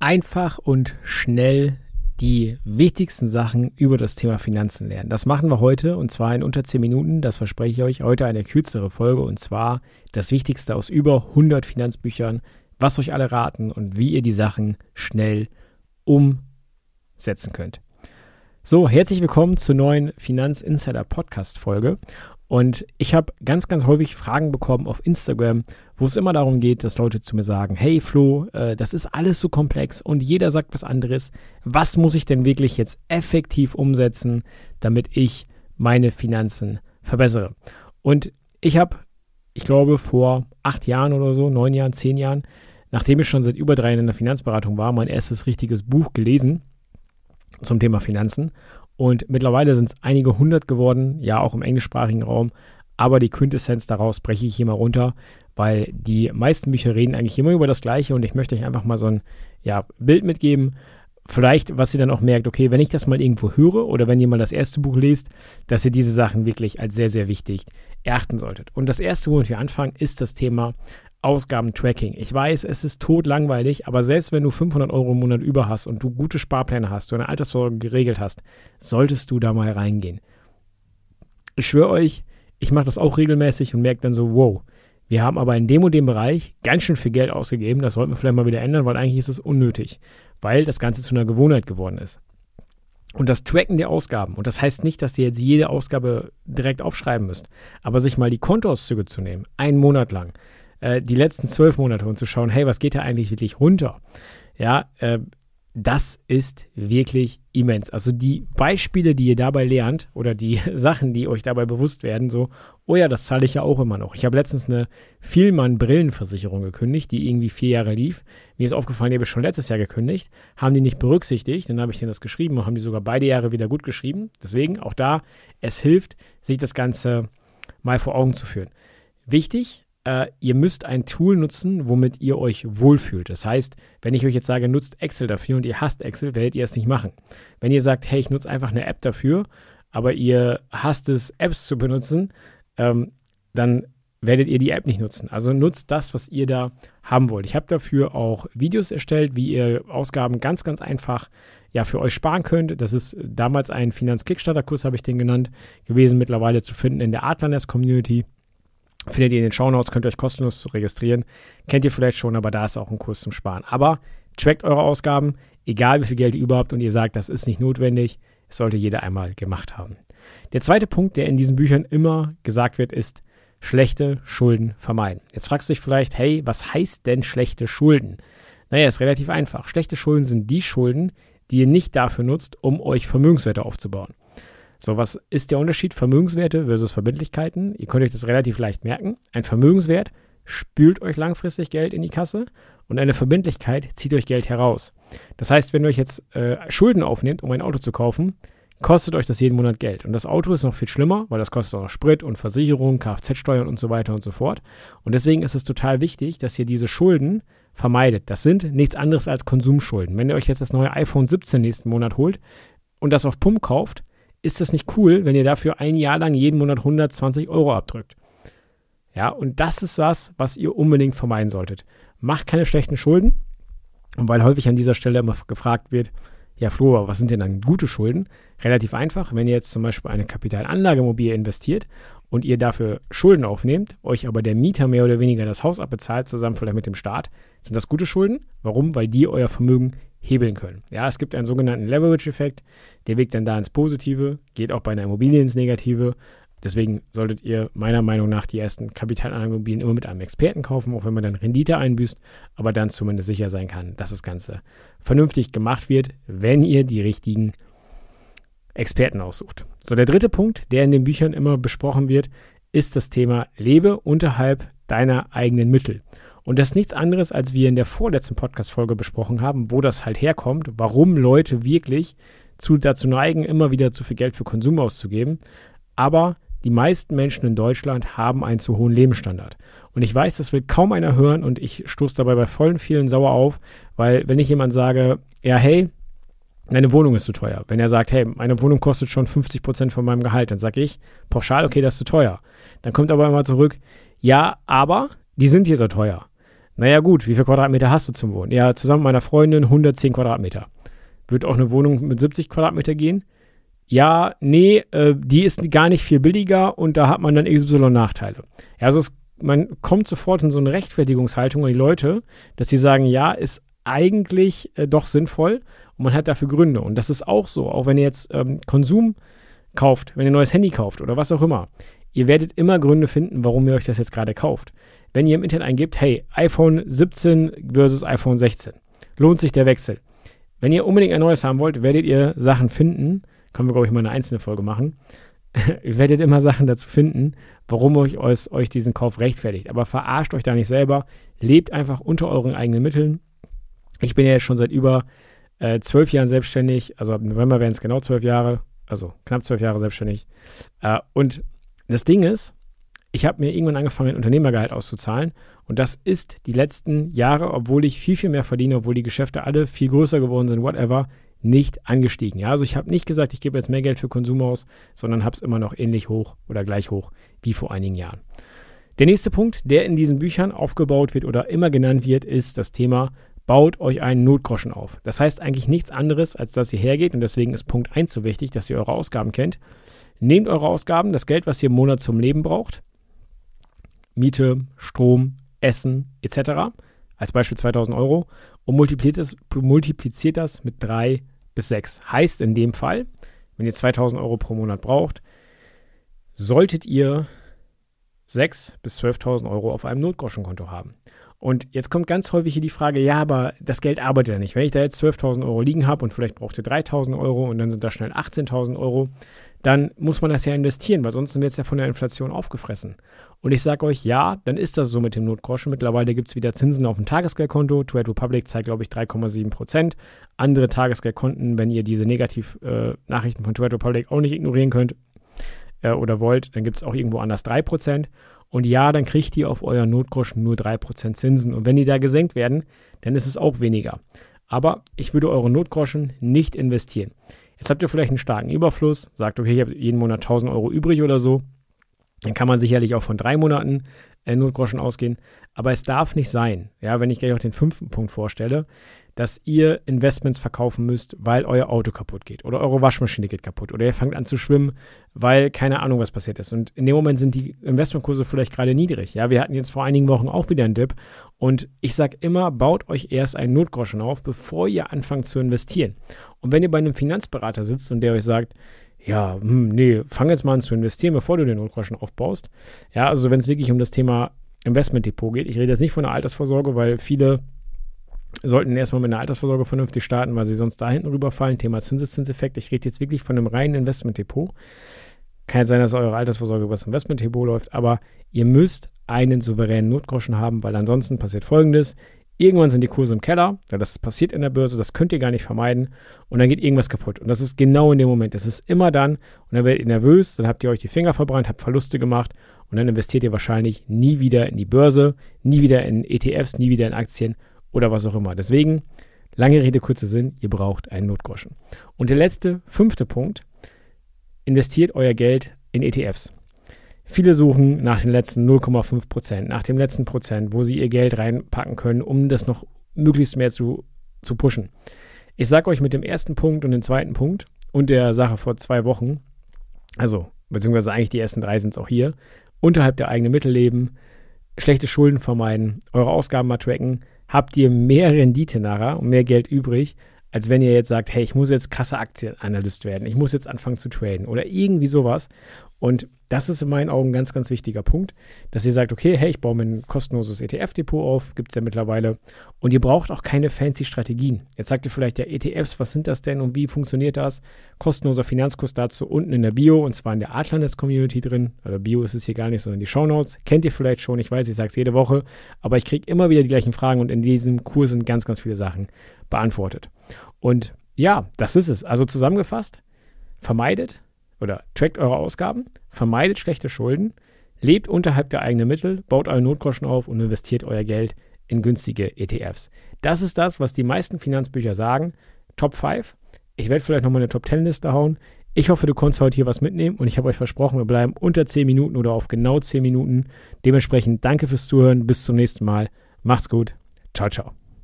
Einfach und schnell die wichtigsten Sachen über das Thema Finanzen lernen. Das machen wir heute und zwar in unter 10 Minuten. Das verspreche ich euch. Heute eine kürzere Folge und zwar das Wichtigste aus über 100 Finanzbüchern, was euch alle raten und wie ihr die Sachen schnell umsetzen könnt. So, herzlich willkommen zur neuen Finanz-Insider-Podcast-Folge. Und ich habe ganz häufig Fragen bekommen auf Instagram, wo es immer darum geht, dass Leute zu mir sagen, hey Flo, das ist alles so komplex und jeder sagt was anderes. Was muss ich denn wirklich jetzt effektiv umsetzen, damit ich meine Finanzen verbessere? Und ich glaube, vor 8 Jahren oder so, 9 Jahren, 10 Jahren, nachdem ich schon seit über 3 Jahren in der Finanzberatung war, mein erstes richtiges Buch gelesen zum Thema Finanzen. Und mittlerweile sind es einige 100 geworden, ja auch im englischsprachigen Raum. Aber die Quintessenz daraus breche ich hier mal runter, weil die meisten Bücher reden eigentlich immer über das Gleiche. Und ich möchte euch einfach mal so ein Bild mitgeben. Vielleicht, was ihr dann auch merkt, okay, wenn ich das mal irgendwo höre oder wenn ihr mal das erste Buch lest, dass ihr diese Sachen wirklich als sehr, sehr wichtig erachten solltet. Und das erste, womit wir anfangen, ist das Thema Ausgabentracking. Ich weiß, es ist totlangweilig, aber selbst wenn du 500 Euro im Monat über hast und du gute Sparpläne hast, du eine Altersvorsorge geregelt hast, solltest du da mal reingehen. Ich schwöre euch, ich mache das auch regelmäßig und merke dann so, wow, wir haben aber in dem und dem Bereich ganz schön viel Geld ausgegeben, das sollten wir vielleicht mal wieder ändern, weil eigentlich ist es unnötig, weil das Ganze zu einer Gewohnheit geworden ist. Und das Tracken der Ausgaben, und das heißt nicht, dass ihr jetzt jede Ausgabe direkt aufschreiben müsst, aber sich mal die Kontoauszüge zu nehmen, einen Monat lang, die letzten 12 Monate und zu schauen, hey, was geht da eigentlich wirklich runter? Ja, das ist wirklich immens. Also die Beispiele, die ihr dabei lernt oder die Sachen, die euch dabei bewusst werden, so, oh ja, das zahle ich ja auch immer noch. Ich habe letztens eine Vielmann-Brillenversicherung gekündigt, die irgendwie 4 Jahre lief. Mir ist aufgefallen, die habe ich schon letztes Jahr gekündigt, haben die nicht berücksichtigt, dann habe ich denen das geschrieben und haben die sogar beide Jahre wieder gut geschrieben. Deswegen auch da, es hilft, sich das Ganze mal vor Augen zu führen. Wichtig, ihr müsst ein Tool nutzen, womit ihr euch wohlfühlt. Das heißt, wenn ich euch jetzt sage, nutzt Excel dafür und ihr hasst Excel, werdet ihr es nicht machen. Wenn ihr sagt, hey, ich nutze einfach eine App dafür, aber ihr hasst es, Apps zu benutzen, dann werdet ihr die App nicht nutzen. Also nutzt das, was ihr da haben wollt. Ich habe dafür auch Videos erstellt, wie ihr Ausgaben ganz einfach für euch sparen könnt. Das ist damals ein Finanz-Kickstarter-Kurs, habe ich den genannt, gewesen, mittlerweile zu finden in der Adlernest-Community. Findet ihr in den Shownotes, könnt ihr euch kostenlos registrieren. Kennt ihr vielleicht schon, aber da ist auch ein Kurs zum Sparen. Aber trackt eure Ausgaben, egal wie viel Geld ihr überhaupt und ihr sagt, das ist nicht notwendig. Es sollte jeder einmal gemacht haben. Der zweite Punkt, der in diesen Büchern immer gesagt wird, ist schlechte Schulden vermeiden. Jetzt fragst du dich vielleicht, hey, was heißt denn schlechte Schulden? Naja, ist relativ einfach. Schlechte Schulden sind die Schulden, die ihr nicht dafür nutzt, um euch Vermögenswerte aufzubauen. So, was ist der Unterschied Vermögenswerte versus Verbindlichkeiten? Ihr könnt euch das relativ leicht merken. Ein Vermögenswert spült euch langfristig Geld in die Kasse und eine Verbindlichkeit zieht euch Geld heraus. Das heißt, wenn ihr euch jetzt Schulden aufnehmt, um ein Auto zu kaufen, kostet euch das jeden Monat Geld. Und das Auto ist noch viel schlimmer, weil das kostet auch Sprit und Versicherung, Kfz-Steuern und so weiter und so fort. Und deswegen ist es total wichtig, dass ihr diese Schulden vermeidet. Das sind nichts anderes als Konsumschulden. Wenn ihr euch jetzt das neue iPhone 17 nächsten Monat holt und das auf Pump kauft, ist das nicht cool, wenn ihr dafür ein Jahr lang jeden Monat 120 Euro abdrückt. Ja, und das ist was ihr unbedingt vermeiden solltet. Macht keine schlechten Schulden. Und weil häufig an dieser Stelle immer gefragt wird, ja Flo, was sind denn dann gute Schulden? Relativ einfach, wenn ihr jetzt zum Beispiel eine Kapitalanlageimmobilie investiert und ihr dafür Schulden aufnehmt, euch aber der Mieter mehr oder weniger das Haus abbezahlt, zusammen vielleicht mit dem Staat, sind das gute Schulden. Warum? Weil die euer Vermögen hebeln können. Ja, es gibt einen sogenannten Leverage-Effekt, der wirkt dann da ins Positive, geht auch bei einer Immobilie ins Negative. Deswegen solltet ihr meiner Meinung nach die ersten Kapitalanlageimmobilien immer mit einem Experten kaufen, auch wenn man dann Rendite einbüßt, aber dann zumindest sicher sein kann, dass das Ganze vernünftig gemacht wird, wenn ihr die richtigen Experten aussucht. So, der dritte Punkt, der in den Büchern immer besprochen wird, ist das Thema Lebe unterhalb deiner eigenen Mittel. Und das ist nichts anderes, als wir in der vorletzten Podcast-Folge besprochen haben, wo das halt herkommt, warum Leute wirklich dazu neigen, immer wieder zu viel Geld für Konsum auszugeben. Aber die meisten Menschen in Deutschland haben einen zu hohen Lebensstandard. Und ich weiß, das will kaum einer hören und ich stoße dabei bei vielen sauer auf, weil wenn ich jemand sage, ja hey, deine Wohnung ist zu teuer. Wenn er sagt, hey, meine Wohnung kostet schon 50% von meinem Gehalt, dann sage ich pauschal, okay, das ist zu teuer. Dann kommt aber immer zurück, ja, aber die sind hier so teuer. Naja gut, wie viele Quadratmeter hast du zum Wohnen? Ja, zusammen mit meiner Freundin 110 Quadratmeter. Wird auch eine Wohnung mit 70 Quadratmeter gehen? Ja, nee, die ist gar nicht viel billiger und da hat man dann XY Nachteile. Ja, also man kommt sofort in so eine Rechtfertigungshaltung an die Leute, dass sie sagen, ja, ist eigentlich doch sinnvoll und man hat dafür Gründe. Und das ist auch so, auch wenn ihr jetzt Konsum kauft, wenn ihr ein neues Handy kauft oder was auch immer. Ihr werdet immer Gründe finden, warum ihr euch das jetzt gerade kauft. Wenn ihr im Internet eingibt, hey, iPhone 17 versus iPhone 16, lohnt sich der Wechsel? Wenn ihr unbedingt ein neues haben wollt, werdet ihr Sachen finden, können wir, glaube ich, mal eine einzelne Folge machen, ihr werdet immer Sachen dazu finden, warum euch diesen Kauf rechtfertigt. Aber verarscht euch da nicht selber, lebt einfach unter euren eigenen Mitteln. Ich bin ja jetzt schon seit über 12 Jahren selbstständig, also ab November werden es genau 12 Jahre, also knapp 12 Jahre selbstständig. Und das Ding ist, ich habe mir irgendwann angefangen, ein Unternehmergehalt auszuzahlen und das ist die letzten Jahre, obwohl ich viel, viel mehr verdiene, obwohl die Geschäfte alle viel größer geworden sind, whatever, nicht angestiegen. Ja, also ich habe nicht gesagt, ich gebe jetzt mehr Geld für Konsum aus, sondern habe es immer noch ähnlich hoch oder gleich hoch wie vor einigen Jahren. Der nächste Punkt, der in diesen Büchern aufgebaut wird oder immer genannt wird, ist das Thema, baut euch einen Notgroschen auf. Das heißt eigentlich nichts anderes, als dass ihr hergeht und deswegen ist Punkt 1 so wichtig, dass ihr eure Ausgaben kennt. Nehmt eure Ausgaben, das Geld, was ihr im Monat zum Leben braucht, Miete, Strom, Essen etc., als Beispiel 2.000 Euro und multipliziert das mit 3 bis 6. Heißt in dem Fall, wenn ihr 2.000 Euro pro Monat braucht, solltet ihr 6.000 bis 12.000 Euro auf einem Notgroschenkonto haben. Und jetzt kommt ganz häufig hier die Frage, ja, aber das Geld arbeitet ja nicht. Wenn ich da jetzt 12.000 Euro liegen habe und vielleicht braucht ihr 3.000 Euro und dann sind da schnell 18.000 Euro, dann muss man das ja investieren, weil sonst wird es ja von der Inflation aufgefressen. Und ich sage euch, ja, dann ist das so mit dem Notgroschen. Mittlerweile gibt es wieder Zinsen auf dem Tagesgeldkonto. Trade Republic zeigt, glaube ich, 3,7%. Andere Tagesgeldkonten, wenn ihr diese Negativ-Nachrichten von Trade Republic auch nicht ignorieren könnt oder wollt, dann gibt es auch irgendwo anders 3%. Und ja, dann kriegt ihr auf euer Notgroschen nur 3% Zinsen. Und wenn die da gesenkt werden, dann ist es auch weniger. Aber ich würde eure Notgroschen nicht investieren. Jetzt habt ihr vielleicht einen starken Überfluss, sagt, okay, ich habe jeden Monat 1.000 Euro übrig oder so. Dann kann man sicherlich auch von 3 Monaten Notgroschen ausgehen. Aber es darf nicht sein, ja, wenn ich gleich auch den 5. Punkt vorstelle, dass ihr Investments verkaufen müsst, weil euer Auto kaputt geht oder eure Waschmaschine geht kaputt oder ihr fangt an zu schwimmen, weil keine Ahnung, was passiert ist. Und in dem Moment sind die Investmentkurse vielleicht gerade niedrig. Ja, wir hatten jetzt vor einigen Wochen auch wieder einen Dip und ich sage immer, baut euch erst einen Notgroschen auf, bevor ihr anfangt zu investieren. Und wenn ihr bei einem Finanzberater sitzt und der euch sagt, ja, nee, fang jetzt mal an zu investieren, bevor du den Notgroschen aufbaust. Ja, also wenn es wirklich um das Thema Investmentdepot geht, ich rede jetzt nicht von der Altersvorsorge, weil viele sollten erstmal mit einer Altersvorsorge vernünftig starten, weil sie sonst da hinten rüberfallen. Thema Zinseszinseffekt. Ich rede jetzt wirklich von einem reinen Investmentdepot. Kann jetzt sein, dass eure Altersvorsorge über das Investmentdepot läuft, aber ihr müsst einen souveränen Notgroschen haben, weil ansonsten passiert Folgendes. Irgendwann sind die Kurse im Keller, ja, das passiert in der Börse, das könnt ihr gar nicht vermeiden und dann geht irgendwas kaputt. Und das ist genau in dem Moment. Das ist immer dann und dann werdet ihr nervös, dann habt ihr euch die Finger verbrannt, habt Verluste gemacht und dann investiert ihr wahrscheinlich nie wieder in die Börse, nie wieder in ETFs, nie wieder in Aktien oder was auch immer. Deswegen, lange Rede, kurzer Sinn, ihr braucht einen Notgroschen. Und der letzte, 5. Punkt, investiert euer Geld in ETFs. Viele suchen nach den letzten 0,5%, nach dem letzten Prozent, wo sie ihr Geld reinpacken können, um das noch möglichst mehr zu pushen. Ich sage euch mit dem 1. Punkt und dem 2. Punkt und der Sache vor 2 Wochen, also beziehungsweise eigentlich die ersten 3 sind es auch hier, unterhalb der eigenen Mittel leben, schlechte Schulden vermeiden, eure Ausgaben mal tracken, habt ihr mehr Rendite nachher und mehr Geld übrig, als wenn ihr jetzt sagt, hey, ich muss jetzt krasser Aktienanalyst werden, ich muss jetzt anfangen zu traden oder irgendwie sowas. Und das ist in meinen Augen ein ganz, ganz wichtiger Punkt, dass ihr sagt, okay, hey, ich baue mir ein kostenloses ETF-Depot auf, gibt es ja mittlerweile. Und ihr braucht auch keine fancy Strategien. Jetzt sagt ihr vielleicht, ja, ETFs, was sind das denn und wie funktioniert das? Kostenloser Finanzkurs dazu unten in der Bio und zwar in der Adlernes-Community drin. Oder Bio ist es hier gar nicht, sondern die Shownotes. Kennt ihr vielleicht schon, ich weiß, ich sage es jede Woche, aber ich kriege immer wieder die gleichen Fragen und in diesem Kurs sind ganz, ganz viele Sachen beantwortet. Und ja, das ist es. Also zusammengefasst, vermeidet oder trackt eure Ausgaben, vermeidet schlechte Schulden, lebt unterhalb der eigenen Mittel, baut euren Notgroschen auf und investiert euer Geld in günstige ETFs. Das ist das, was die meisten Finanzbücher sagen. Top 5. Ich werde vielleicht nochmal eine Top 10 Liste hauen. Ich hoffe, du konntest heute hier was mitnehmen und ich habe euch versprochen, wir bleiben unter 10 Minuten oder auf genau 10 Minuten. Dementsprechend danke fürs Zuhören. Bis zum nächsten Mal. Macht's gut. Ciao, ciao.